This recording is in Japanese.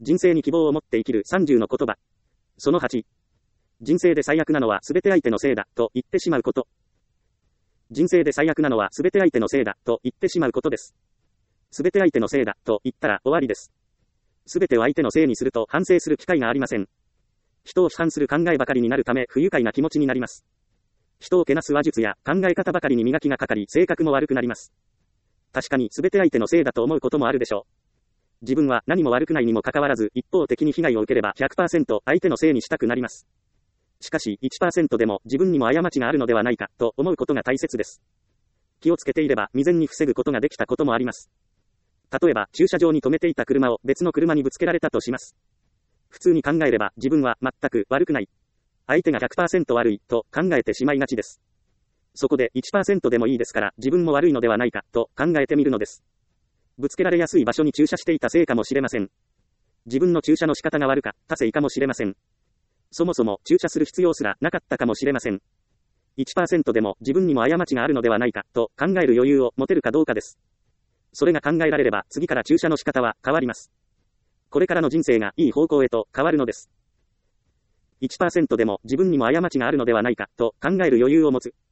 人生に希望を持って生きる30の言葉。その8。人生で最悪なのは全て相手のせいだ、と言ってしまうこと。人生で最悪なのは全て相手のせいだ、と言ってしまうことです。全て相手のせいだ、と言ったら終わりです。全てを相手のせいにすると反省する機会がありません。人を批判する考えばかりになるため不愉快な気持ちになります。人をけなす話術や考え方ばかりに磨きがかかり性格も悪くなります。確かに全て相手のせいだと思うこともあるでしょう。自分は何も悪くないにもかかわらず一方的に被害を受ければ 100% 相手のせいにしたくなります。しかし 1% でも自分にも過ちがあるのではないかと思うことが大切です。気をつけていれば未然に防ぐことができたこともあります。例えば駐車場に止めていた車を別の車にぶつけられたとします。普通に考えれば自分は全く悪くない。相手が 100% 悪いと考えてしまいがちです。そこで 1% でもいいですから自分も悪いのではないかと考えてみるのです。ぶつけられやすい場所に駐車していたせいかもしれません。自分の駐車の仕方が悪かったせいかもしれません。そもそも駐車する必要すらなかったかもしれません。1% でも自分にも過ちがあるのではないかと考える余裕を持てるかどうかです。それが考えられれば次から駐車の仕方は変わります。これからの人生がいい方向へと変わるのです。1% でも自分にも過ちがあるのではないかと考える余裕を持つ。